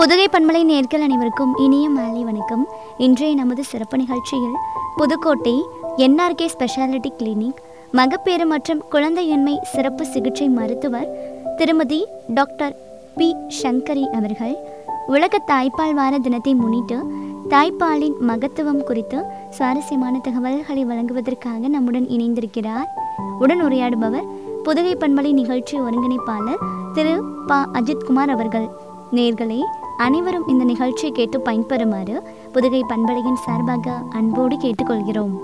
புதுகை பண்பலை நேயர்கள் அனைவருக்கும் இனிய மாலை வணக்கம். இன்றைய நமது சிறப்பு நிகழ்ச்சியில் புதுக்கோட்டை என்ஆர்கே ஸ்பெஷாலிட்டி கிளினிக் மகப்பேறு மற்றும் குழந்தையின்மை சிறப்பு சிகிச்சை மருத்துவர் திருமதி டாக்டர் பி சங்கரி அவர்கள் உலக தாய்ப்பால் வார தினத்தை முன்னிட்டு தாய்ப்பாலின் மகத்துவம் குறித்து சுவாரஸ்யமான தகவல்களை வழங்குவதற்காக நம்முடன் இணைந்திருக்கிறார். உடன் உரையாடுபவர் புதுகை பண்பலை நிகழ்ச்சி ஒருங்கிணைப்பாளர் திரு ப அஜித்குமார் அவர்கள். நேயர்களே, அனைவரும் இந்த நிகழ்ச்சியை கேட்டு பயன்பெறுமாறு புதுகை பண்பலையின் சார்பாக அன்போடு கேட்டுக்கொள்கிறோம்.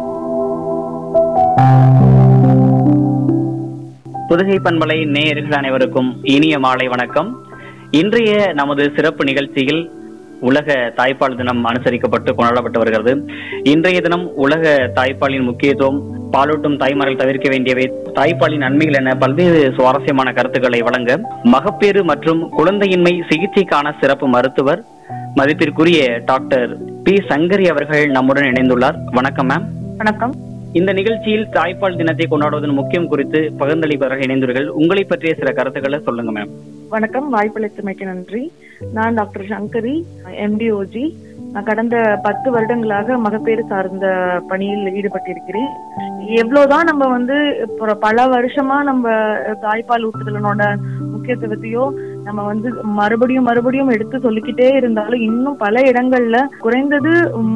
புதுகை பண்பலை நேயர்கள் அனைவருக்கும் இனிய மாலை வணக்கம். இன்றைய நமது சிறப்பு நிகழ்ச்சியில் உலக தாய்ப்பால் தினம் அனுசரிக்கப்பட்டு கொண்டாடப்பட்டு வருகிறது. இன்றைய தினம் உலக தாய்ப்பாலின் முக்கியத்துவம், பாலூட்டும் தாய்மார்கள் தவிர்க்க வேண்டியவை, தாய்ப்பாலின் நன்மைகள் என பல்வேறு சுவாரஸ்யமான கருத்துக்களை வழங்க மகப்பேறு மற்றும் குழந்தையின்மை சிகிச்சைக்கான சிறப்பு மருத்துவர் மதிப்பிற்குரிய டாக்டர் பி சங்கரி அவர்கள் நம்முடன் இணைந்துள்ளார். வணக்கம் மேம். வணக்கம். இந்த நிகழ்ச்சியில் தாய்ப்பால் தினத்தை கொண்டாடுவதன் முக்கியம் குறித்து பகிர்ந்தளிப்பவர்கள் இணைந்துள்ளீர்கள். உங்களை பற்றிய சில கருத்துக்களை சொல்லுங்க மேம். வணக்கம், வாய்ப்பளித்தமைக்கு நன்றி. நான் டாக்டர் சங்கரி, MDOG. நான் கடந்த 10 வருடங்களாக மகப்பேறு சார்ந்த பணியில் ஈடுபட்டிருக்கிறேன். எவ்வளவுதான் நம்ம பல வருஷமா நம்ம தாய்ப்பால் ஊட்டுதலனோட முக்கியத்துவத்தையோ நம்ம மறுபடியும் எடுத்து சொல்லிக்கிட்டே இருந்தாலும் இன்னும் பல இடங்கள்ல குறைந்தது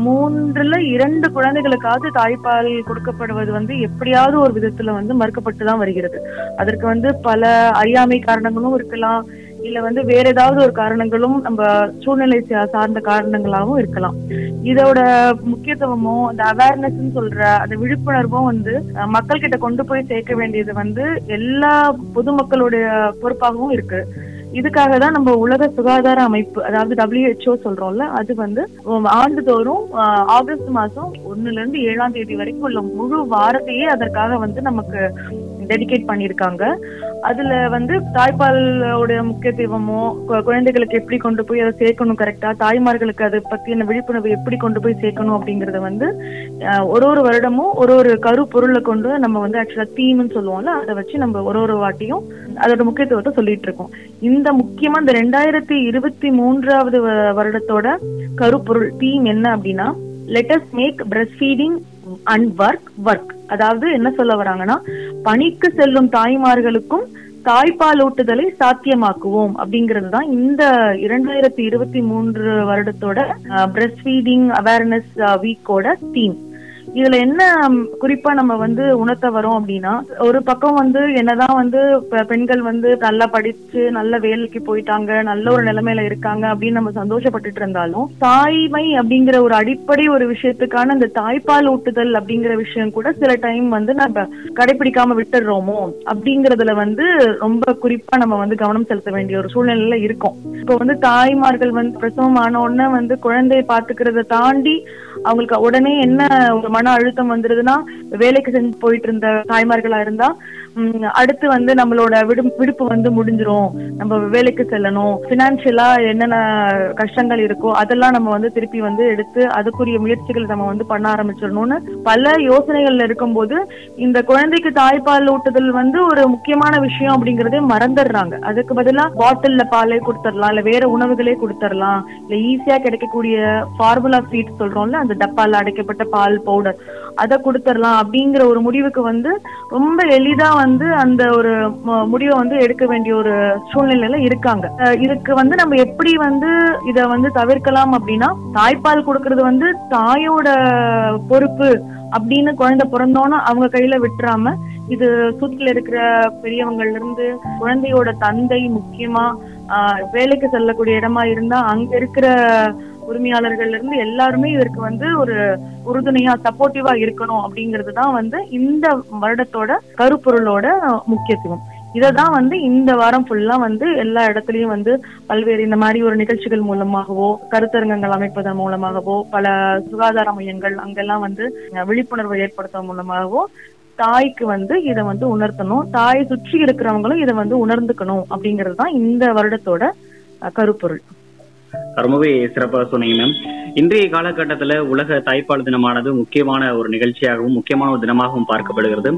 3ல் 2 குழந்தைகளுக்காவது தாய்ப்பால் கொடுக்கப்படுவது எப்படியாவது ஒரு விதத்துல மறுக்கப்பட்டுதான் வருகிறது. அதற்கு பல அறியாமை காரணங்களும் இருக்கலாம், இல்ல வேற ஏதாவது ஒரு காரணங்களும் நம்ம சூழ்நிலை சார்ந்த காரணங்களாகவும் இருக்கலாம். இதோட முக்கியத்துவமும் அந்த அவேர்னஸ் சொல்ற அந்த விழிப்புணர்வும் மக்கள் கிட்ட கொண்டு போய் சேர்க்க வேண்டியது எல்லா பொதுமக்களுடைய பொறுப்பாகவும் இருக்கு. இதுக்காக தான் நம்ம உலக சுகாதார அமைப்பு, அதாவது WHO சொல்றோம்ல, அது ஆண்டுதோறும் ஆகஸ்ட் மாசம் 1லிருந்து 7ஆம் தேதி வரைக்கும் உள்ள முழு வாரத்தையே அதற்காக நமக்கு டெடிகேட் பண்ணிருக்காங்க. அதுல தாய்ப்பாலோட முக்கியத்துவமோ, குழந்தைகளுக்கு எப்படி கொண்டு போய் அதை சேர்க்கணும் கரெக்டா, தாய்மார்களுக்கு அதை பத்தின விழிப்புணர்வு எப்படி கொண்டு போய் சேர்க்கணும் அப்படிங்கறத ஒரு வருடமும் ஒரு கரு பொருளை கொண்டு நம்ம ஆக்சுவலா தீம்னு சொல்லுவோம்ல, அதை வச்சு நம்ம ஒரு வாட்டியும் அதோட முக்கியத்துவத்தை சொல்லிட்டு இருக்கோம். இந்த முக்கியமா இந்த 2023வது வருடத்தோட கருப்பொருள் தீம் என்ன அப்படின்னா, let us make breastfeeding and work. அதாவது என்ன சொல்ல வராங்கன்னா, பணிக்கு செல்லும் தாய்மார்களுக்கும் தாய்ப்பால் ஊட்டுதலை சாத்தியமாக்குவோம் அப்படிங்கிறது தான் இந்த 2023 வருடத்தோட பிரெஸ்ட் ஃபீடிங் அவேர்னஸ் வீக்கோட தீம். இதுல என்ன குறிப்பா நம்ம உணர்த்த வரோம் அப்படின்னா, ஒரு பக்கம் என்னதான் பெண்கள் நல்லா படிச்சு நல்ல வேலைக்கு போயிட்டாங்க, நல்ல ஒரு நிலைமையில இருக்காங்க அப்படின்னு நம்ம சந்தோஷப்பட்டுட்டு இருந்தாலும், தாய்மை அப்படிங்கிற ஒரு அடிப்படை ஒரு விஷயத்துக்கான இந்த தாய்ப்பால் ஊட்டுதல் அப்படிங்கிற விஷயம் கூட சில டைம் நம்ம கடைபிடிக்காம விட்டுடுறோமோ அப்படிங்கறதுல ரொம்ப குறிப்பா நம்ம கவனம் செலுத்த வேண்டிய ஒரு சூழ்நிலையில இருக்கும். இப்போ தாய்மார்கள் பிரசவம் ஆன உடனே குழந்தையை பாத்துக்கிறத தாண்டி அவங்களுக்கு உடனே என்ன ஒரு மன அழுத்தம் வந்துருதுன்னா, வேலைக்கு செஞ்சு போயிட்டு இருந்த தாய்மார்களா இருந்தா அடுத்து நம்மளோட விடுப்பு முடிஞ்சிரும், நம்ம வேலைக்கு செல்லணும், பினான்சியலா என்னென்ன கஷ்டங்கள் இருக்கோ அதெல்லாம் நம்ம திருப்பி எடுத்து அதுக்குரிய முயற்சிகள் நம்ம பண்ண ஆரம்பிச்சிடணும்னு பல யோசனைகள்ல இருக்கும்போது இந்த குழந்தைக்கு தாய்ப்பால் ஊட்டுதல் ஒரு முக்கியமான விஷயம் அப்படிங்கறதே மறந்துடுறாங்க. அதுக்கு பதிலா பாட்டில்ல பாலே கொடுத்துடலாம், இல்ல வேற உணவுகளே கொடுத்துடலாம், இல்ல ஈஸியா கிடைக்கக்கூடிய ஃபார்முலா ஃபீட் சொல்றோம்ல, அந்த டப்பால அடைக்கப்பட்ட பால் பவுடர், அதை கொடுத்துடலாம் அப்படிங்கிற ஒரு முடிவுக்கு ரொம்ப எளிதா அந்த ஒரு முடிவை எடுக்க வேண்டிய ஒரு சூழ்நிலையில இருக்காங்க. இதுக்கு நம்ம எப்படி இத தவிர்க்கலாம் அப்படின்னா, தாய்ப்பால் கொடுக்கறது தாயோட பொறுப்பு அப்படின்னு குழந்தை பிறந்தோன்னு அவங்க கையில விட்டுறாம, இது சுற்றில இருக்கிற பெரியவங்கள்ல இருந்து குழந்தையோட தந்தை, முக்கியமா வேலைக்கு செல்லக்கூடிய இடமா இருந்தா அங்க இருக்கிற உரிமையாளர்கள்ல இருந்து எல்லாருமே இதற்கு ஒரு உறுதுணையா சப்போர்ட்டிவா இருக்கணும் அப்படிங்கிறது தான் இந்த வருடத்தோட கருப்பொருளோட முக்கியத்துவம். இததான் இந்த வாரம் ஃபுல்லா எல்லா இடத்துலயும் பல்வேறு இந்த மாதிரி ஒரு நிகழ்ச்சிகள் மூலமாகவோ, கருத்தரங்கங்கள் அமைப்பதன் மூலமாகவோ, பல சுகாதார மையங்கள் அங்கெல்லாம் விழிப்புணர்வு ஏற்படுத்துவதன் மூலமாகவோ தாய்க்கு இதை உணர்த்தணும், தாயை சுற்றி இருக்கிறவங்களும் இதை உணர்ந்துக்கணும் அப்படிங்கிறது தான் இந்த வருடத்தோட கருப்பொருள். ரொம்பவே சிறப்பாக சொன்னீங்க மேம். இன்றைய காலகட்டத்தில் உலக தாய்ப்பால் தினமானது முக்கியமான ஒரு நிகழ்ச்சியாகவும் முக்கியமான ஒரு தினமாகவும் பார்க்கப்படுகிறது.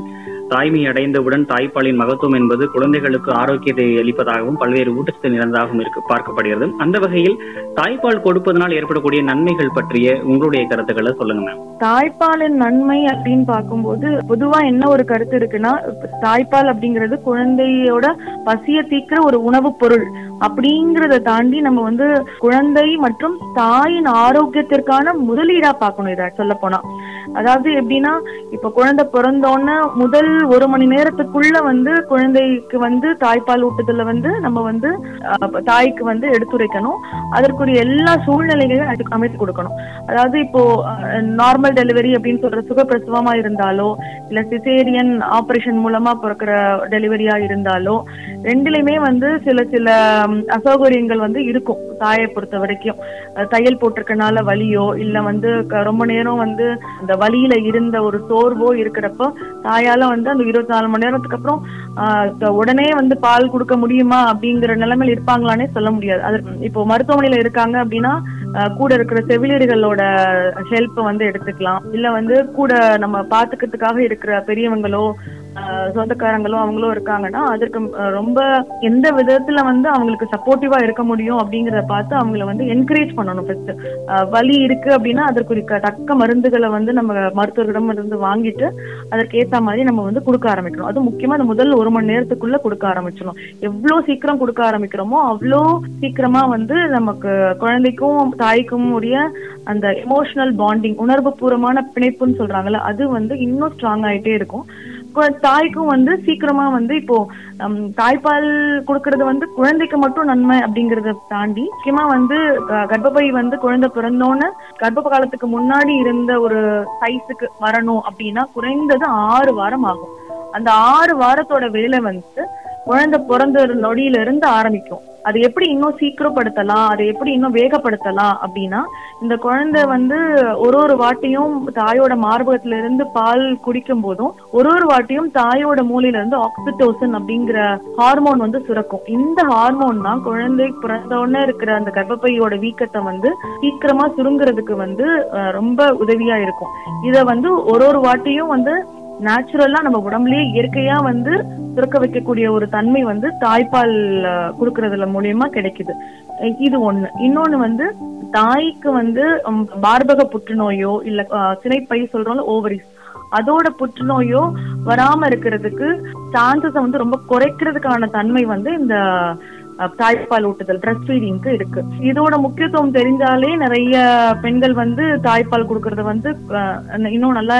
தாய்மை அடைந்தவுடன் தாய்ப்பாலின் மகத்துவம் என்பது குழந்தைகளுக்கு ஆரோக்கியத்தை அளிப்பதாகவும் பல்வேறு ஊட்டச்சத்து நிறைந்ததாகவும் பார்க்கப்படுகிறது. அந்த வகையில் தாய்ப்பால் கொடுப்பதனால் ஏற்படக்கூடிய நன்மைகள் பற்றிய உங்களுடைய கருத்துக்களை சொல்லுங்க மேம். தாய்ப்பாலின் நன்மை அப்படின்னு பார்க்கும்போது பொதுவா என்ன ஒரு கருத்து இருக்குன்னா, தாய்ப்பால் அப்படிங்கிறது குழந்தையோட பசிய தீக்கிற ஒரு உணவுப் பொருள் அப்படிங்கறத தாண்டி நம்ம வந்து குழந்தை மற்றும் தாயின் ஆரோக்கியத்திற்கான முதலீடா பார்க்கணும். இத சொல்ல போனா, அதாவது எப்படின்னா, இப்ப குழந்தை பிறந்தோன்னு முதல் 1 மணி நேரத்துக்குள்ள வந்து குழந்தைக்கு வந்து தாய்ப்பால் ஊட்டுதல வந்து நம்ம வந்து தாய்க்கு வந்து எடுத்துரைக்கணும். அதற்குரிய எல்லா சூழ்நிலைகளையும் அமைத்து கொடுக்கணும். அதாவது இப்போ நார்மல் டெலிவரி அப்படின்னு சொல்ற சுகப்பிரசவமா இருந்தாலோ இல்ல சிசேரியன் ஆபரேஷன் மூலமா பிறக்கிற டெலிவரியா இருந்தாலோ ரெண்டுலயுமே வந்து சில அசௌகரியங்கள் வந்து இருக்கும். தாயை பொறுத்த வரைக்கும் தையல் போட்டிருக்கனால வலியோ இல்ல வந்து ரொம்ப நேரம் வந்து அந்த வலியில இருந்த ஒரு சோர்வோ இருக்கிறப்போ தாயால வந்து அந்த 24 மணி நேரத்துக்கு அப்புறம் உடனே வந்து பால் கொடுக்க முடியுமா அப்படிங்கிற நிலைமையில இருப்பாங்களானே சொல்ல முடியாது. அது இப்போ மருத்துவமனையில இருக்காங்க அப்படின்னா கூட இருக்கிற செவிலியர்களோட ஹெல்ப் வந்து எடுத்துக்கலாம். இல்ல வந்து கூட நம்ம பாத்துக்கிறதுக்காக இருக்கிற பெரியவங்களோ சொந்தக்காரங்களோ அவங்களோ இருக்காங்கன்னா அதற்கு ரொம்ப எந்த விதத்துல வந்து அவங்களுக்கு சப்போர்ட்டிவா இருக்க முடியும் அப்படிங்கறத பார்த்து அவங்கள வந்து என்கரேஜ் பண்ணணும். ஃபர்ஸ்ட் வலி இருக்கு அப்படின்னா அதற்கு தக்க மருந்துகளை வந்து நம்ம மருத்துவரிடம் இருந்து வாங்கிட்டு அதற்கு ஏத்த மாதிரி நம்ம வந்து கொடுக்க ஆரம்பிக்கணும். அது முக்கியமா அந்த முதல் 1 மணி நேரத்துக்குள்ள கொடுக்க ஆரம்பிச்சிடணும். எவ்வளவு சீக்கிரம் கொடுக்க ஆரம்பிக்கிறோமோ அவ்வளோ சீக்கிரமா வந்து நமக்கு குழந்தைக்கும் தாய்க்கும் உரிய அந்த எமோஷனல் பாண்டிங், உணர்வு பூர்வமான பிணைப்புன்னு சொல்றாங்கல்ல, அது வந்து இன்னும் ஸ்ட்ராங் ஆயிட்டே இருக்கும். தாய்க்கும் வந்து சீக்கிரமா வந்து இப்போ தாய்ப்பால் கொடுக்கறது வந்து குழந்தைக்கு மட்டும் நன்மை அப்படிங்கறத தாண்டி முக்கியமா வந்து கர்ப்பப்பை வந்து குழந்தை பிறந்தோன்னு கர்ப்ப காலத்துக்கு முன்னாடி இருந்த ஒரு சைஸுக்கு வரணும் அப்படின்னா குறைந்தது 6 வாரம் ஆகும். அந்த 6 வாரத்தோட வேலை வந்து குழந்தை பிறந்த நொடியில இருந்து ஆரம்பிக்கும். அதை எப்படி இன்னும் சீக்கிரப்படுத்தலாம், அதை எப்படி இன்னும் வேகப்படுத்தலாம் அப்படின்னா, இந்த குழந்தை வந்து ஒரு வாட்டியும் தாயோட மார்பகத்துல இருந்து பால் குடிக்கும் போதும் ஒரு வாட்டியும் தாயோட மூளையில இருந்து ஆக்சிடோசின் அப்படிங்கிற ஹார்மோன் வந்து சுரக்கும். இந்த ஹார்மோன் தான் குழந்தை பிறந்தோடனே இருக்கிற அந்த கர்ப்பப்பையோட வீக்கத்தை வந்து சீக்கிரமா சுருங்குறதுக்கு வந்து ரொம்ப உதவியா இருக்கும். இத வந்து ஒரு வாட்டியும் வந்து நேச்சுரலா நம்ம உடம்புலயே இயற்கையா வந்து சுரக்க வைக்கக்கூடிய ஒரு தன்மை வந்து தாய்ப்பால் குடுக்கறதுல மூலியமா கிடைக்குது. இது ஒண்ணு. இன்னொன்னு வந்து தாய்க்கு வந்து மார்பக புற்றுநோயோ இல்ல சினைப்பை சொல்றோம்ல ஓவரிஸ், அதோட புற்றுநோயோ வராம இருக்கிறதுக்கு சான்சஸ் வந்து ரொம்ப குறைக்கிறதுக்கான தன்மை வந்து இந்த தாய்ப்பால் ஊட்டுதல் பிரஸ்ட் ஃபீடிங்க்கு இருக்கு. இதோட முக்கியத்துவம் தெரிஞ்சாலே நிறைய பெண்கள் வந்து தாய்ப்பால் கொடுக்கறத வந்து இன்னும் நல்லா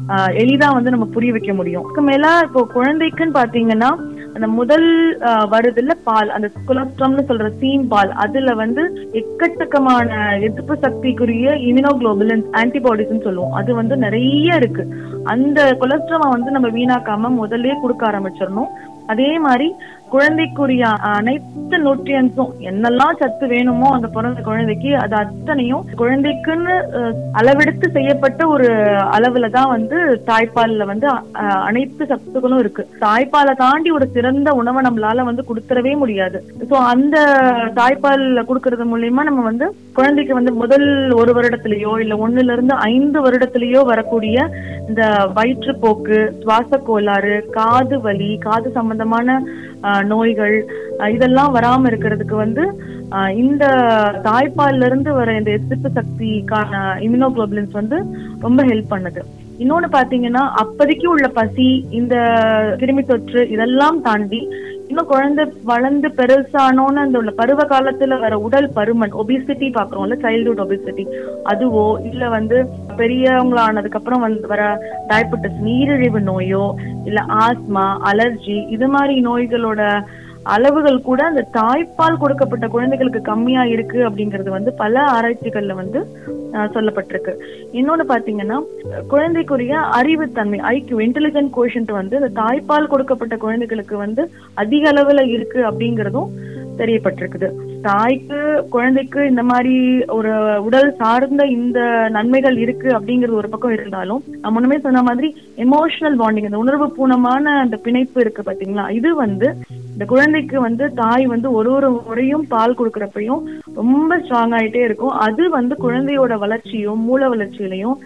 எளிதா வந்து நம்ம புரிய வைக்க முடியும். அதுக்கு மேல இப்போ குழந்தைக்குன்னு பாத்தீங்கன்னா அந்த முதல் வருதுல பால், அந்த கொலஸ்ட்ராம்னு சொல்ற சீம் பால், அதுல வந்து எக்கச்சக்கமான எதிர்ப்பு சக்திக்குரிய இம்யூனோகுளோபுலின்ஸ் ஆன்டிபாடிஸ்ன்னு சொல்லுவோம், அது வந்து நிறைய இருக்கு. அந்த கொலஸ்ட்ராமை வந்து நம்ம வீணாக்காம முதல்லயே கொடுக்க ஆரம்பிச்சிடணும். அதே மாதிரி குழந்தைக்குரிய அனைத்து நியூட்ரியன்ஸும் என்னெல்லாம் சத்து வேணுமோ அந்த பிறந்த குழந்தைக்கு அது அத்தனையும் குழந்தைக்குன்னு அளவெடுத்து செய்யப்பட்ட ஒரு அளவுலதான் வந்து தாய்ப்பால்ல வந்து அனைத்து சத்துக்களும் இருக்கு. தாய்ப்பாலை தாண்டி ஒரு சிறந்த உணவை நம்மளால வந்து கொடுத்துடவே முடியாது. சோ அந்த தாய்ப்பால் கொடுக்கறது மூலியமா நம்ம வந்து குழந்தைக்கு வந்து முதல் 1 வருடத்திலேயோ இல்ல 1 to 5 வருடத்திலேயோ வரக்கூடிய இந்த வயிற்றுப்போக்கு, சுவாச கோளாறு, காது வலி, காது சம்பந்தமான நோய்கள் இதெல்லாம் வராம இருக்கிறதுக்கு வந்து இந்த தாய்ப்பால்ல இருந்து வர இந்த எதிர்ப்பு சக்திக்கான இம்யூனோகுளோபுலின்ஸ் வந்து ரொம்ப ஹெல்ப் பண்ணுது. இன்னொன்னு பாத்தீங்கன்னா அப்போதைக்கு உள்ள பசி, இந்த கிருமி தொற்று இதெல்லாம் தாண்டி இன்னும் குழந்தை வளர்ந்து பெருசானோன்னு அந்த உள்ள பருவ காலத்துல வர உடல் பருமன், ஒபிசிட்டி பாக்குறோம்ல, சைல்ட்ஹுட் ஒபிசிட்டி, அதுவோ இல்ல வந்து பெரியவங்களானதுக்கு அப்புறம் வந்து வர டயபெட்டிஸ், நீரிழிவு நோயோ இல்ல ஆஸ்மா, அலர்ஜி, இது மாதிரி நோய்களோட அளவுகள் கூட அந்த தாய்ப்பால் கொடுக்கப்பட்ட குழந்தைகளுக்கு கம்மியா இருக்கு அப்படிங்கிறது வந்து பல ஆராய்ச்சிகள்ல வந்து சொல்லப்பட்டிருக்கு. இன்னொன்னு பாத்தீங்கன்னா குழந்தைக்குரிய அறிவுத்தன்மை, ஐக்யூ, இன்டெலிஜென்ட் கோஷன்ட் வந்து இந்த தாய்ப்பால் கொடுக்கப்பட்ட குழந்தைகளுக்கு வந்து அதிக அளவுல இருக்கு அப்படிங்கறதும் தெரியப்பட்டிருக்குது. தாய்க்கு குழந்தைக்கு இந்த மாதிரி ஒரு உடல் சார்ந்த இந்த நன்மைகள் இருக்கு அப்படிங்கிறது ஒரு பக்கம் இருந்தாலும், முன்னமே சொன்ன மாதிரி எமோஷனல் பாண்டிங், இந்த உணர்வு பூர்வமான அந்த பிணைப்பு இருக்கு பாத்தீங்களா, இது வந்து இந்த குழந்தைக்கு வந்து தாய் வந்து ஒரு முறையும் பால் கொடுக்கறப்பையும் ரொம்ப ஸ்ட்ராங் ஆயிட்டே இருக்கும். அது வந்து குழந்தையோட வளர்ச்சியும் மூல வளர்ச்சியிலையும்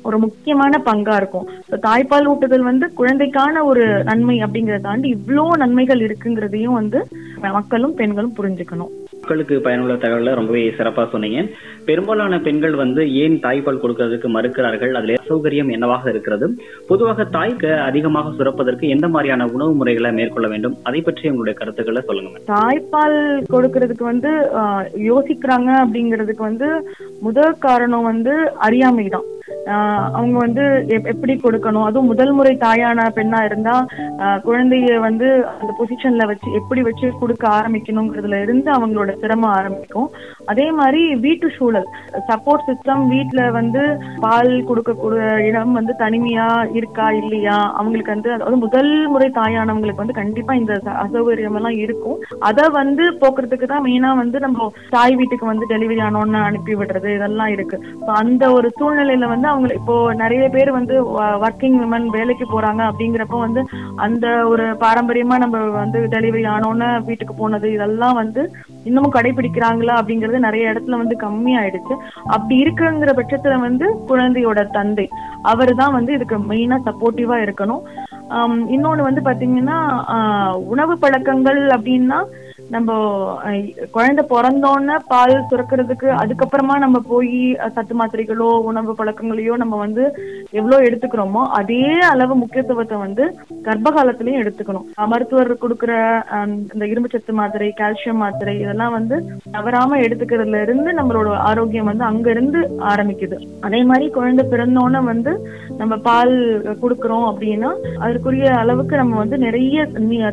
ஒரு முக்கியமான பங்கா இருக்கும். தாய்ப்பால் ஊட்டுதல் வந்து குழந்தைக்கான ஒரு நன்மை அப்படிங்கறத தாண்டி இவ்ளோ நன்மைகள் இருக்குங்கிறதையும் வந்து மக்களும் பெண்களும் புரிஞ்சுக்கணும். மக்களுக்கு பயனுள்ள தகவலை ரொம்பவே சிறப்பா சொன்னீங்க. பெரும்பாலான பெண்கள் ஏன் தாய்ப்பால் கொடுக்கறதுக்கு மறுக்கிறார்கள், அதுல அசௌகரியம் என்னவாக இருக்கிறது, பொதுவாக தாய்க்கு அதிகமாக சுரப்பதற்கு எந்த மாதிரியான உணவு முறைகளை மேற்கொள்ள வேண்டும், அதை பற்றி உங்களுடைய கருத்துக்களை சொல்லுங்க. தாய்ப்பால் கொடுக்கறதுக்கு வந்து யோசிக்கிறாங்க அப்படிங்கிறதுக்கு வந்து முதல் காரணம் வந்து அறியாமை தான். அவங்க வந்து எப்படி கொடுக்கணும், அதுவும் முதல் முறை தாயான பெண்ணா இருந்தா குழந்தைய வந்து அந்த பொசிஷன்ல வச்சு எப்படி வச்சு கொடுக்க ஆரம்பிக்கணுங்கிறதுல இருந்து அவங்களோட சிரமம் ஆரம்பிக்கும். அதே மாதிரி வீட்டு சூழல், சப்போர்ட் சிஸ்டம், வீட்டுல வந்து பால் கொடுக்கக்கூடிய இடம் வந்து தனிமையா இருக்கா இல்லையா, அவங்களுக்கு வந்து அதாவது முதல் முறை தாயானவங்களுக்கு வந்து கண்டிப்பா இந்த அசௌகரியம் எல்லாம் இருக்கும். அதை வந்து போக்குறதுக்கு தான் மெயினா வந்து நம்ம தாய் வீட்டுக்கு வந்து டெலிவரி ஆனோன்னு அனுப்பி விடுறது இதெல்லாம் இருக்கு. அந்த ஒரு சூழ்நிலையில வந்து அவங்க இப்போ நிறைய பேர் வந்து ஒர்க்கிங் விமன் வேலைக்கு போறாங்க அப்படிங்கிறப்ப வந்து அந்த ஒரு பாரம்பரியமா நம்ம வந்து டெலிவரி ஆனோன்னு வீட்டுக்கு போனது இதெல்லாம் வந்து இன்னமும் கடைபிடிக்கிறாங்களா அப்படிங்கறது நிறைய இடத்துல வந்து கம்மி ஆயிடுச்சு. அப்படி இருக்குங்கிற பட்சத்துல வந்து குழந்தையோட தந்தை அவரு தான் வந்து இதுக்கு மெயினா சப்போர்ட்டிவா இருக்கணும். இன்னொன்னு வந்து பாத்தீங்கன்னா உணவு பழக்கங்கள் அப்படின்னா நம்ம குழந்தை பிறந்தோன்னு பால் சுரக்கிறதுக்கு அதுக்கப்புறமா நம்ம போய் சத்து மாத்திரைகளோ உணவு பழக்கங்களையோ நம்ம வந்து எவ்வளவு எடுத்துக்கிறோமோ அதே அளவு முக்கியத்துவத்தை வந்து கர்ப்ப காலத்திலயும் எடுத்துக்கணும். மருத்துவர் கொடுக்குற இந்த இரும்பு சத்து மாத்திரை, கால்சியம் மாத்திரை இதெல்லாம் வந்து தவறாம எடுத்துக்கிறதுல இருந்து நம்மளோட ஆரோக்கியம் வந்து அங்க இருந்து ஆரம்பிக்குது. அதே மாதிரி குழந்தை பிறந்தோன்னு வந்து நம்ம பால் கொடுக்கறோம் அப்படின்னா அதற்குரிய அளவுக்கு நம்ம வந்து நிறைய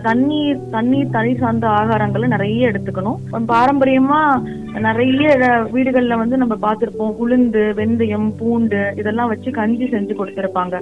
தண்ணீர் சார்ந்த ஆகாரங்கள் நிறைய எடுத்துக்கணும். பாரம்பரியமா நிறைய வீடுகள்ல வந்து நம்ம பார்த்திருப்போம், உளுந்து, வெந்தயம், பூண்டு இதெல்லாம் வச்சு கஞ்சி செஞ்சு கொடுத்திருப்பாங்க.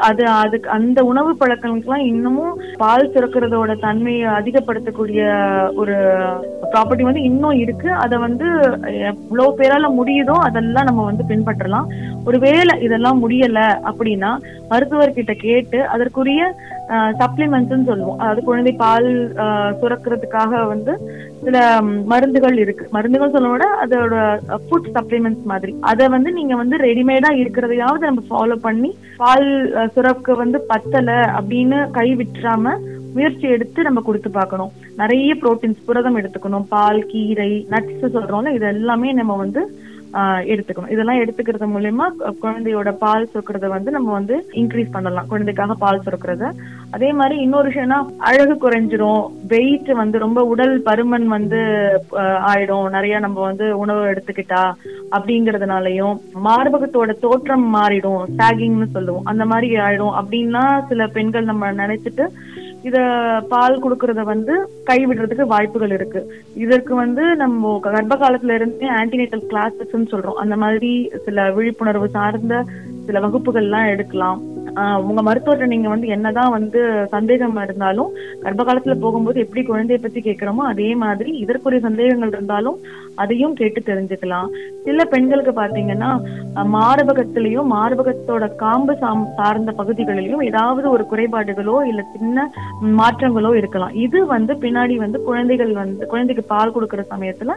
அந்த உணவு பழக்கங்களுக்கெல்லாம் இன்னமும் பால் சுரக்கிறதோட தன்மையை அதிகப்படுத்தக்கூடிய ஒரு ப்ராப்பர்ட்டி வந்து இன்னும் இருக்கு. அதை வந்து எவ்வளவு பேரால முடியுதோ அதெல்லாம் நம்ம வந்து பின்பற்றலாம். ஒருவேளை இதெல்லாம் முடியல அப்படின்னா மருத்துவர்கிட்ட கேட்டு அதற்குரிய சப்ளிமெண்ட்ஸ் சொல்லுவோம். அதாவது குழந்தை பால் சுரக்கிறதுக்காக வந்து சில மருந்துகள் இருக்கு. மருந்துகள் சொல்ல அதோட ஃபுட் சப்ளிமெண்ட்ஸ் மாதிரி அதை வந்து நீங்க வந்து ரெடிமேடா இருக்கிறதையாவது நம்ம ஃபாலோ பண்ணி பால் சுரக்க வந்து பத்தல அப்படின்னு கை விட்டுறாம முயற்சி எடுத்து நம்ம கொடுத்து பார்க்கணும். நிறைய புரோட்டீன்ஸ், புரதம் எடுத்துக்கணும். பால், கீரை, நட்ஸ் சொல்றோம்ல, இது எல்லாமே நம்ம வந்து எடுத்துக்கணும். இதெல்லாம் எடுத்துக்கிறது மூலமா குழந்தையோட பால் சுரக்கிறத வந்து நம்ம வந்து இன்க்ரீஸ் பண்ணலாம், குழந்தைக்காக பால் சுரக்கிறத. அதே மாதிரி இன்னொரு விஷயம்னா அழகு குறைஞ்சிரும், வெயிட் வந்து ரொம்ப உடல் பருமன் வந்து ஆயிடும் நிறைய நம்ம வந்து உணவு எடுத்துக்கிட்டா அப்படிங்கறதுனாலயும், மார்பகத்தோட தோற்றம் மாறிடும், சாகிங்னு சொல்லுவோம், அந்த மாதிரி ஆயிடும் அப்படின்னா சில பெண்கள் நம்ம நினைச்சிட்டு இத பால் கொடுக்கறத வந்து கைவிடுறதுக்கு வாய்ப்புகள் இருக்கு. இதற்கு வந்து நம்ம கர்ப்ப காலத்துல இருந்து ஆன்டினேட்டல் கிளாஸஸ் சொல்றோம், அந்த மாதிரி சில விழிப்புணர்வு சார்ந்த சில வகுப்புகள் எல்லாம் எடுக்கலாம். உங்க மருத்துவர்கிட்ட நீங்க வந்து என்னதான் வந்து சந்தேகம் இருந்தாலும் கர்ப்ப காலத்துல போகும்போது எப்படி குழந்தைய பத்தி கேட்கிறோமோ அதே மாதிரி இதற்குரிய சந்தேகங்கள் இருந்தாலும் அதையும் கேட்டு தெரிஞ்சுக்கலாம். சில பெண்களுக்கு பாத்தீங்கன்னா மார்பகத்திலயும் மார்பகத்தோட காம்பு சார்ந்த பகுதிகளிலும் ஏதாவது ஒரு குறைபாடுகளோ இல்ல சின்ன மாற்றங்களோ இருக்கலாம். இது வந்து பின்னாடி வந்து குழந்தைக்கு பால் கொடுக்கற சமயத்துல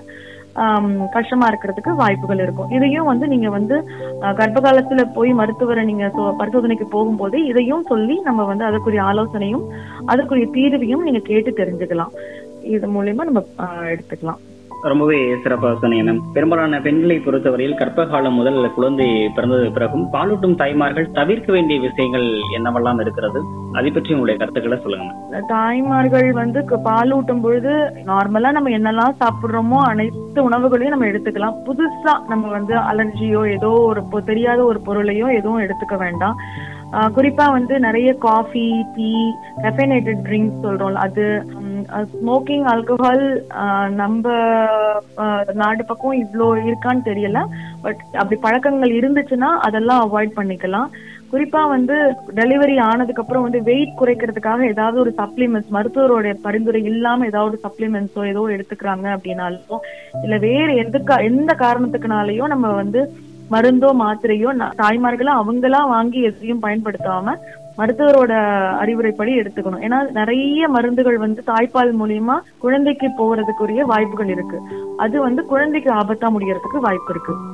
கஷ்டமா இருக்கிறதுக்கு வாய்ப்புகள் இருக்கும். இதையும் வந்து நீங்க வந்து கர்ப்ப காலத்துல போய் மருத்துவரை நீங்க பரிசோதனைக்கு போகும்போது இதையும் சொல்லி நம்ம வந்து அதற்குரிய ஆலோசனையும் அதற்குரிய தீர்வையும் நீங்க கேட்டு தெரிஞ்சுக்கலாம். இது மூலியமா நம்ம எடுத்துக்கலாம். ரொம்பவே சிறப்பாக சொன்னீங்க மேம். பெரும்பாலான பெண்களை பொறுத்தவரையில் கர்ப்ப காலம் முதல் குழந்தை பிறந்தது பிறகும் பாலூட்டும் தாய்மார்கள் தவிர்க்க வேண்டிய விஷயங்கள் என்னவெல்லாம் இருக்கிறது, அதை பற்றி உங்களுடைய கருத்துக்களை சொல்லுங்க. தாய்மார்கள் வந்து பாலூட்டும் பொழுது நார்மலா நம்ம என்னெல்லாம் சாப்பிடுறோமோ அனைத்து உணவுகளையும் நம்ம எடுத்துக்கலாம். புதுசா நம்ம வந்து அலர்ஜியோ ஏதோ ஒரு தெரியாத ஒரு பொருளையோ எதுவும் எடுத்துக்க வேண்டாம். குறிப்பா வந்து நிறைய காஃபி, டீ, கெஃபைனேட்டட் ட்ரிங்க்ஸ் சொல்றோம், அது ஸ்மோக்கிங், ஆல்கஹால் நம்ம நாடு பக்கம் இவ்வளோ இருக்கான்னு தெரியல. பட் அப்படி பழக்கங்கள் இருந்துச்சுன்னா அதெல்லாம் அவாய்ட் பண்ணிக்கலாம். குறிப்பா வந்து டெலிவரி ஆனதுக்கு அப்புறம் வந்து வெயிட் குறைக்கிறதுக்காக ஏதாவது ஒரு சப்ளிமெண்ட்ஸ், மருத்துவருடைய பரிந்துரை இல்லாம ஏதாவது சப்ளிமெண்ட்ஸோ ஏதோ எடுத்துக்கிறாங்க அப்படின்னாலும் இல்ல வேற எந்த காரணத்துக்குனாலயோ நம்ம வந்து மருந்தோ மாத்திரையோ தாய்மார்களா அவங்களா வாங்கி எதையும் பயன்படுத்தாம மருத்துவரோட அறிவுரைப்படி எடுத்துக்கணும். ஏன்னா நிறைய மருந்துகள் வந்து தாய்ப்பால் மூலியமா குழந்தைக்கு போறதுக்குரிய வாய்ப்புகள் இருக்கு. அது வந்து குழந்தைக்கு ஆபத்தா முடியறதுக்கு வாய்ப்பு இருக்கு.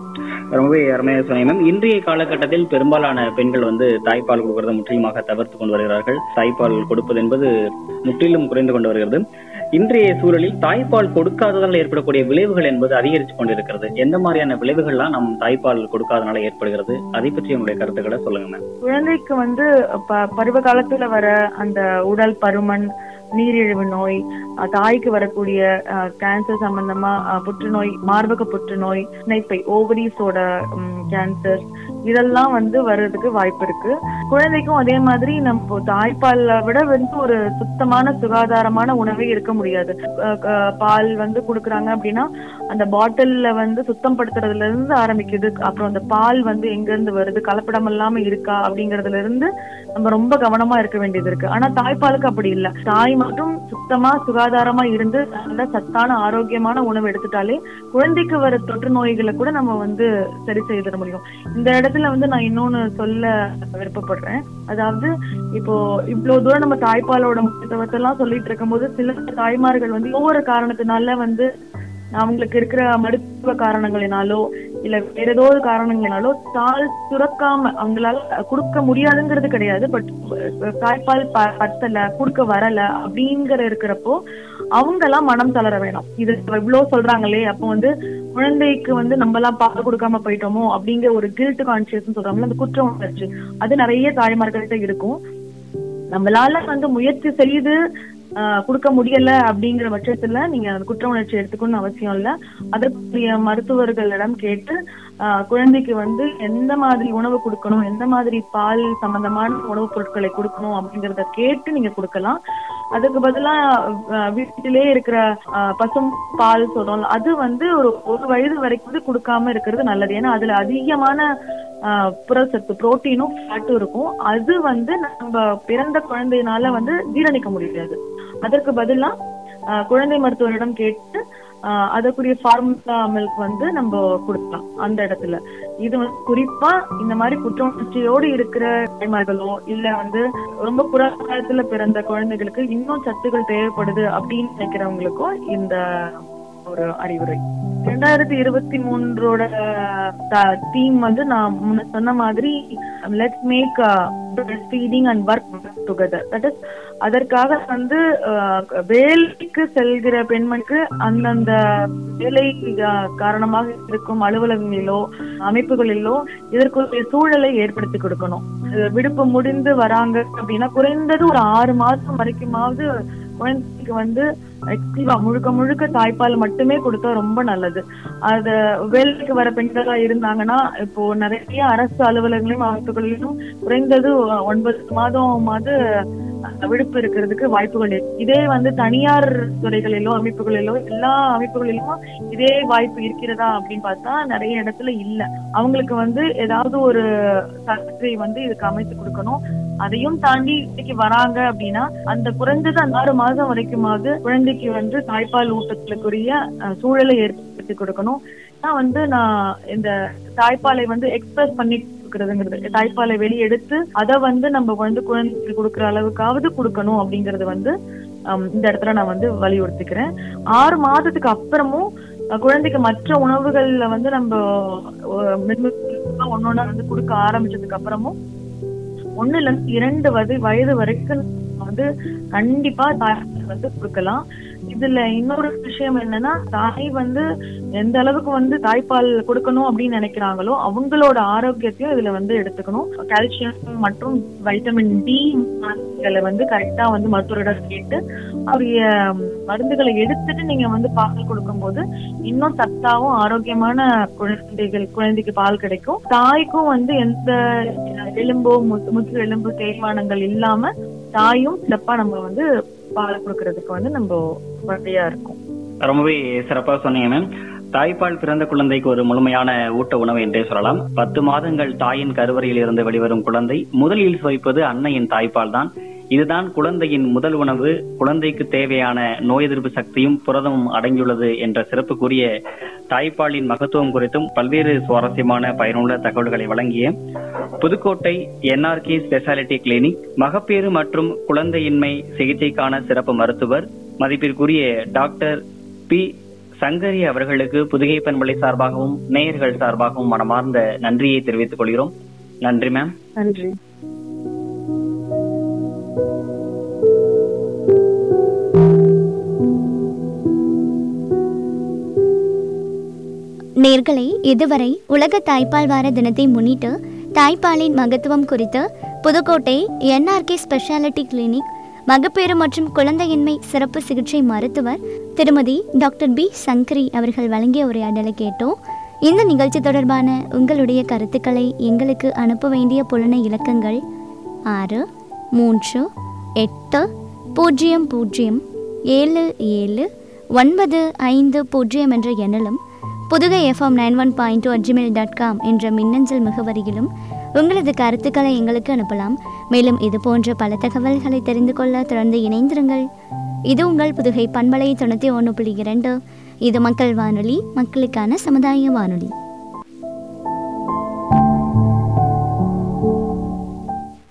ரொம்பவே அருமையாக சொன்னீங்க மேம். இன்றைய காலகட்டத்தில் பெரும்பாலான பெண்கள் தாய்ப்பால் கொடுக்கறதை முற்றிலுமாக தவிர்த்து கொண்டு வருகிறார்கள். தாய்ப்பால் கொடுப்பது என்பது முற்றிலும் குறைந்து கொண்டு வருகிறது. இன்றைய சூழலில் தாய்ப்பால் கொடுக்காததால் ஏற்படக்கூடிய விளைவுகள் என்பது அதிகரித்து கொண்டிருக்கிறது. எந்த மாதிரியான விளைவுகள்லாம் நம் தாய்ப்பால் கொடுக்காதனால ஏற்படுகிறது, அதை பற்றி உங்களுடைய கருத்துக்களை சொல்லுங்க மேம். குழந்தைக்கு பருவ காலத்துல வர அந்த உடல் பருமன், நீரிழிவு நோய், தாய்க்கு வரக்கூடிய கேன்சர் சம்பந்தமா புற்றுநோய், மார்பக புற்றுநோய், சினைப்பை ஓவரிஸோட கேன்சர், இதெல்லாம் வர்றதுக்கு வாய்ப்பு இருக்கு. குழந்தைக்கும் அதே மாதிரி நம்ம தாய்ப்பாலை விட ஒரு சுத்தமான சுகாதாரமான உணவே இருக்க முடியாது. பால் குடுக்குறாங்க அப்படின்னா அந்த பாட்டில்ல சுத்தம் படுத்துறதுல இருந்து ஆரம்பிக்குது. அப்புறம் அந்த பால் எங்க இருந்து வருது, கலப்படம் இல்லாம இருக்கா அப்படிங்கறதுல இருந்து நம்ம ரொம்ப கவனமா இருக்க வேண்டியது இருக்கு. ஆனா தாய்ப்பாலுக்கு அப்படி இல்லை. தாய் மட்டும் சுத்தமா சுகாதாரமா இருந்து நல்ல சத்தான ஆரோக்கியமான உணவு எடுத்துட்டாலே குழந்தைக்கு வர தொற்று நோய்களை கூட நம்ம சரி செய்திட முடியும். இந்த இடத்துல நான் இன்னொன்னு சொல்ல விருப்பப்படுறேன். அதாவது இப்போ இவ்வளவு தூரம் நம்ம தாய்ப்பாலோட முக்கியத்துவத்தை எல்லாம் சொல்லிட்டு இருக்கும் போது சில தாய்மார்கள் ஒவ்வொரு காரணத்தினால அவங்களுக்கு இருக்கிற மருத்துவ காரணங்களினாலோ இல்ல வேற ஏதோ ஒரு காரணங்களினாலோ பால் சுரக்காம அவங்களால கொடுக்க முடியாதுங்கிறது கிடையாது. பட் தாய்ப்பால் பத்தல, கொடுக்க வரல அப்படிங்கிற இருக்கிறப்போ அவங்க எல்லாம் மனம் தளர வேணாம். இது இவ்வளவு சொல்றாங்களே, அப்போ குழந்தைக்கு நம்ம எல்லாம் பால் கொடுக்காம போயிட்டோமோ அப்படிங்கிற ஒரு கில்ட் கான்சியஸ் சொல்றாங்களா, அந்த குற்ற உணர்ச்சி அது நிறைய தாய்மார்கள்ட்ட இருக்கும். நம்மளால முயற்சி செய்து கொடுக்க முடியல அப்படிங்கிற பட்சத்துல நீங்க குற்ற உணர்ச்சி எடுத்துக்கணும்னு அவசியம் இல்ல. அதற்குரிய மருத்துவர்களிடம் கேட்டு குழந்தைக்கு எந்த மாதிரி உணவு கொடுக்கணும், எந்த மாதிரி பால் சம்பந்தமான உணவுப் பொருட்களை கொடுக்கணும் அப்படிங்கறத கேட்டு நீங்க கொடுக்கலாம். அதுக்கு பதிலா வீட்டிலே இருக்கிற பசும் பால் சொல்றோம், அது ஒரு வயது வரைக்கும் கொடுக்காம இருக்கிறது நல்லது. ஏன்னா அதுல அதிகமான புரசத்து, புரோட்டீனும் ஃபேட்டும் இருக்கும். அது நம்ம பிறந்த குழந்தையினால ஜீரணிக்க முடியாது. அதற்கு பதிலா குழந்தை மருத்துவரிடம் கேட்டு அதற்குரிய ஃபார்முலா மில்க் நம்ம கொடுக்கலாம் அந்த இடத்துல. இது குறிப்பா இந்த மாதிரி குற்ற உணர்ச்சியோடு இருக்கிற தாய்மார்களோ இல்ல ரொம்ப புறக்காலத்துல பிறந்த குழந்தைகளுக்கு இன்னும் சத்துக்கள் தேவைப்படுது அப்படின்னு நினைக்கிறவங்களுக்கோ இந்த ஒரு அறிவுரை. 2023 தீம் நான் முன்ன சொன்ன மாதிரி let's make feeding and work together. That is அதற்காக வேலைக்கு செல்கிற பெண்மணிக்கு அந்தந்த வேலை காரணமாக இருக்கும் அலுவலகங்களிலோ அமைப்புகளிலோ இதற்குரிய சூழலை ஏற்படுத்தி கொடுக்கணும். விடுப்பு முடிந்து வராங்க அப்படின்னா குறைந்தது ஒரு 6 மாசம் வரைக்குமாவது குழந்தைக்கு எக்ஸ்க்ளூசிவா முழுக்க முழுக்க தாய்ப்பால் மட்டுமே கொடுத்தா ரொம்ப நல்லது. அது வேலைக்கு வர பெண்களா இருந்தாங்கன்னா இப்போ நிறைய அரசு அலுவலகங்களையும் அமைப்புகளிலும் குறைந்தது 9 மாதமாவது விடுப்பு இருக்கிறதுக்கு வாய்ப்புகள் இருக்கு. இதே தனியார் துறைகளிலோ அமைப்புகளிலோ எல்லா அமைப்புகளிலும் இதே வாய்ப்பு இருக்கிறதா அப்படின்னு பார்த்தா நிறைய இடத்துல இல்ல. அவங்களுக்கு ஏதாவது ஒரு சலுகை இதுக்கு அமைத்து கொடுக்கணும். அதையும் தாண்டி இன்னைக்கு வராங்க அப்படின்னா அந்த குறைஞ்சது 6 மாதம் வரைக்குமாவது குழந்தைக்கு தாய்ப்பால் ஊட்டத்துக்குரிய சூழலை ஏற்படுத்தி கொடுக்கணும். நான் இந்த தாய்ப்பாலை எக்ஸ்பிரஸ் பண்ணி கொடுக்கறதுங்கிறது, தாய்ப்பாலை வெளியெடுத்து அதை நம்ம குழந்தைக்கு கொடுக்கற அளவுக்காவது கொடுக்கணும் அப்படிங்கறது இந்த இடத்துல நான் வலியுறுத்திக்கிறேன். 6 மாதத்துக்கு அப்புறமும் குழந்தைக்கு மற்ற உணவுகள்ல நம்ம ஒன்னொன்னா கொடுக்க ஆரம்பிச்சதுக்கு அப்புறமும் 1 ல இருந்து 2 வயது வரைக்கும் கண்டிப்பா தாய்ப்பால் கொடுக்கலாம். இதுல இன்னொரு விஷயம் என்னன்னா, தாய் எந்த அளவுக்கு தாய்ப்பால் கொடுக்கணும் அப்படின்னு நினைக்கிறாங்களோ அவங்களோட ஆரோக்கியத்தையும் இதுல எடுத்துக்கணும். கால்சியம் மற்றும் வைட்டமின் டி கரெக்டா மருத்துவரிடம் கேட்டு அவருடைய மருந்துகளை எடுத்துட்டு நீங்க பால் கொடுக்கும் போது இன்னும் சத்தாவும் ஆரோக்கியமான குழந்தைக்கு பால் கிடைக்கும். தாய்க்கும் எந்த எலும்போ முற்று எலும்பு தேய்மானங்கள் இல்லாம தாயும் சிறப்பா நம்ம பால் கொடுக்கறதுக்கு நம்ம வசதியா இருக்கும். ரொம்பவே சிறப்பா சொன்னீங்க மேம். தாய்ப்பால் பிறந்த குழந்தைக்கு ஒரு முழுமையான ஊட்ட உணவு என்றே சொல்லலாம். 10 மாதங்கள் தாயின் கருவறையில் இருந்து வெளிவரும் குழந்தை முதலில் சுவைப்பது அன்னையின் தாய்ப்பால் தான். இதுதான் குழந்தையின் முதல் உணவு. குழந்தைக்கு தேவையான நோய் எதிர்ப்பு சக்தியும் புரதமும் அடங்கியுள்ளது என்ற சிறப்புக்குரிய தாய்ப்பாலின் மகத்துவம் குறித்தும் பல்வேறு சுவாரஸ்யமான பயனுள்ள தகவல்களை வழங்கிய புதுக்கோட்டை NRK ஸ்பெஷாலிட்டி கிளினிக் மகப்பேறு மற்றும் குழந்தையின்மை சிகிச்சைக்கான சிறப்பு மருத்துவர் மதிப்பிற்குரிய டாக்டர் பி சங்கரி அவர்களுக்கு புதுகை பண்பலை சார்பாகவும் நேயர்கள் சார்பாகவும் மனமார்ந்த நன்றியை தெரிவித்துக் கொள்கிறோம். நன்றி மேம். நன்றி. நேயர்களே, இதுவரை உலக தாய்ப்பால் வார தினத்தை முன்னிட்டு தாய்ப்பாலின் மகத்துவம் குறித்து புதுக்கோட்டை என்ஆர்கே ஸ்பெஷாலிட்டி கிளினிக் மகப்பேறு மற்றும் குழந்தையின்மை சிறப்பு சிகிச்சை மருத்துவர் திருமதி டாக்டர் பி சங்கரி அவர்கள் வழங்கிய உரையாடலை கேட்டோம். இந்த நிகழ்ச்சி தொடர்பான உங்களுடைய கருத்துக்களை எங்களுக்கு அனுப்ப வேண்டிய புலன இலக்கங்கள் 6383007795 என்ற எண்ணிலும் புதுகை FM 91.2 என்ற மின்னஞ்சல் முகவரியிலும் உங்களது கருத்துக்களை எங்களுக்கு அனுப்பலாம். மேலும் இது போன்ற பல தகவல்களை தெரிந்து கொள்ள தொடர்ந்து இணைந்திருங்கள். இது உங்கள் புதுகை பண்பலை 91.2. இது மக்கள் வானொலி, மக்களுக்கான சமுதாய வானொலி.